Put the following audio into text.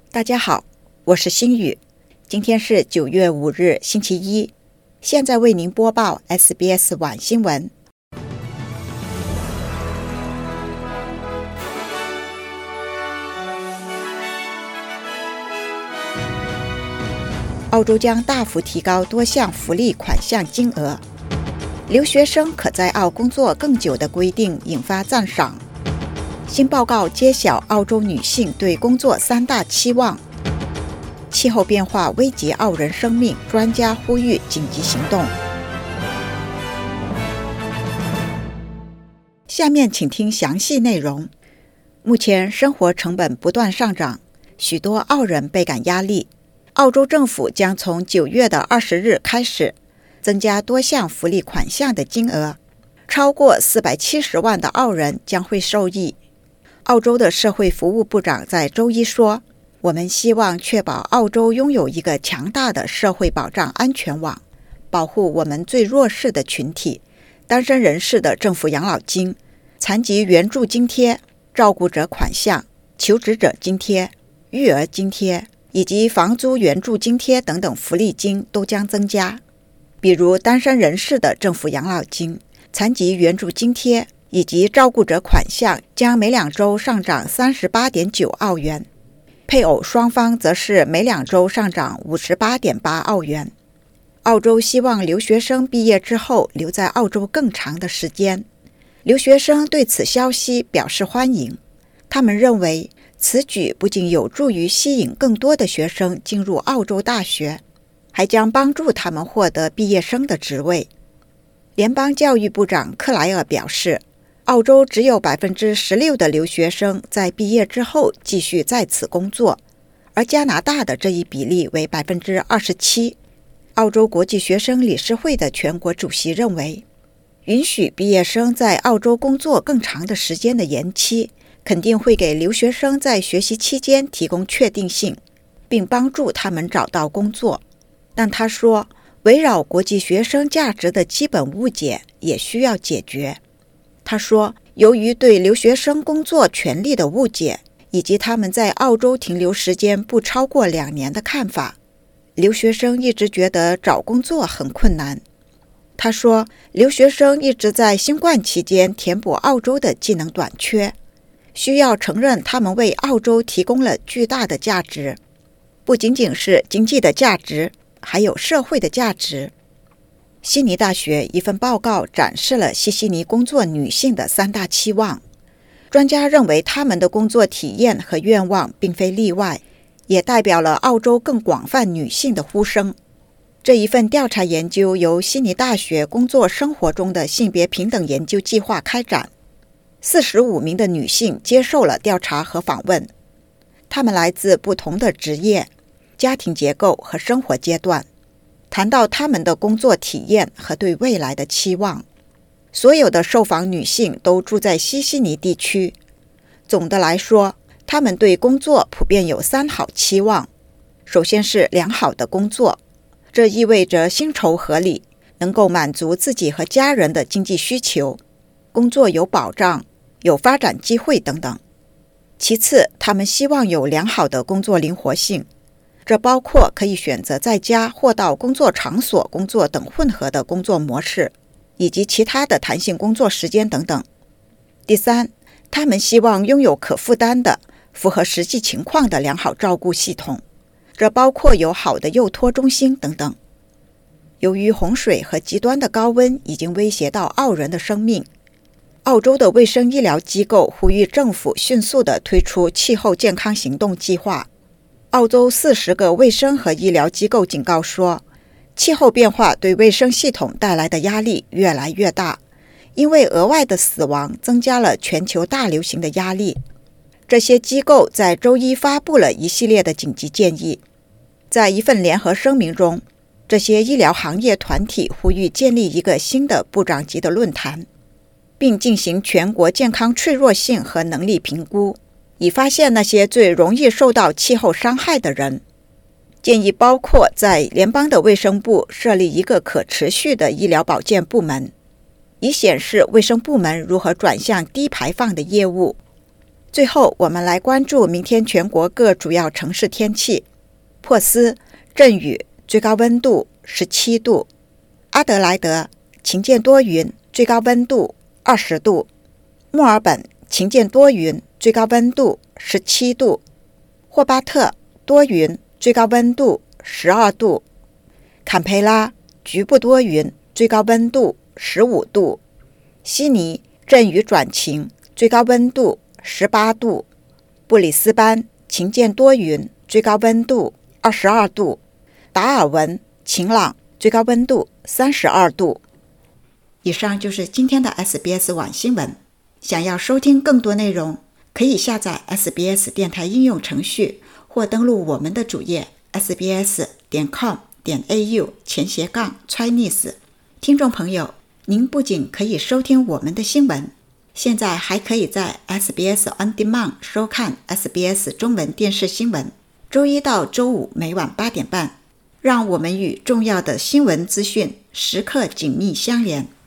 大家好，我是星宇，今天是9月5日星期一，现在为您播报 SBS 晚新闻。澳洲将大幅提高多项福利款项金额，留学生可在澳工作更久的规定引发赞赏。新报告揭晓澳洲女性对工作3大期望。气候变化危及澳人生命，专家呼吁紧急行动。下面请听详细内容。目前生活成本不断上涨，许多澳人倍感压力。澳洲政府将从9月的20日开始增加多项福利款项的金额，超过470万的澳人将会受益。澳洲的社会服务部长在周一说，我们希望确保澳洲拥有一个强大的社会保障安全网，保护我们最弱势的群体，单身人士的政府养老金、残疾援助津贴、照顾者款项、求职者津贴、育儿津贴以及房租援助津贴等等福利金都将增加。比如单身人士的政府养老金、残疾援助津贴以及照顾者款项将每2周上涨 38.9 澳元，配偶双方则是每2周上涨 58.8 澳元。澳洲希望留学生毕业之后留在澳洲更长的时间。留学生对此消息表示欢迎，他们认为此举不仅有助于吸引更多的学生进入澳洲大学，还将帮助他们获得毕业生的职位。联邦教育部长克莱尔表示，澳洲只有 16% 的留学生在毕业之后继续在此工作，而加拿大的这一比例为 27%。 澳洲国际学生理事会的全国主席认为，允许毕业生在澳洲工作更长的时间的延期肯定会给留学生在学习期间提供确定性，并帮助他们找到工作。但他说，围绕国际学生价值的基本误解也需要解决。他说，由于对留学生工作权利的误解，以及他们在澳洲停留时间不超过2年的看法，留学生一直觉得找工作很困难。他说，留学生一直在新冠期间填补澳洲的技能短缺，需要承认他们为澳洲提供了巨大的价值，不仅仅是经济的价值，还有社会的价值。悉尼大学一份报告展示了悉尼工作女性的3大期望。专家认为她们的工作体验和愿望并非例外，也代表了澳洲更广泛女性的呼声。这一份调查研究由悉尼大学工作生活中的性别平等研究计划开展，45名的女性接受了调查和访问，她们来自不同的职业、家庭结构和生活阶段，谈到他们的工作体验和对未来的期望。所有的受访女性都住在悉尼地区。总的来说，她们对工作普遍有3好期望。首先是良好的工作，这意味着薪酬合理，能够满足自己和家人的经济需求，工作有保障，有发展机会等等。其次，她们希望有良好的工作灵活性，这包括可以选择在家或到工作场所工作等混合的工作模式，以及其他的弹性工作时间等等。第三，他们希望拥有可负担的、符合实际情况的良好照顾系统，这包括有好的幼托中心等等。由于洪水和极端的高温已经威胁到澳人的生命，澳洲的卫生医疗机构呼吁政府迅速地推出气候健康行动计划。澳洲40个卫生和医疗机构警告说，气候变化对卫生系统带来的压力越来越大，因为额外的死亡增加了全球大流行的压力。这些机构在周一发布了一系列的紧急建议。在一份联合声明中，这些医疗行业团体呼吁建立一个新的部长级的论坛，并进行全国健康脆弱性和能力评估，以发现那些最容易受到气候伤害的人。建议包括在联邦的卫生部设立一个可持续的医疗保健部门，以显示卫生部门如何转向低排放的业务。 最后，我们来关注明天全国各主要城市天气。珀斯阵雨，最高温度17度；阿德莱德晴间多云，最高温度20度；墨尔本晴间多云，最高温度17度；霍巴特多云，最高温度12度；坎培拉局部多云，最高温度15度；悉尼阵雨转晴，最高温度18度；布里斯班晴间多云，最高温度22度；达尔文晴朗，最高温度32度。以上就是今天的 SBS 网新闻。想要收听更多内容，可以下载 SBS 电台应用程序，或登录我们的主页 sbs.com.au/Chinese。听众朋友，您不仅可以收听我们的新闻，现在还可以在 SBS On Demand 收看 SBS 中文电视新闻，周一到周五每晚8点半，让我们与重要的新闻资讯时刻紧密相连。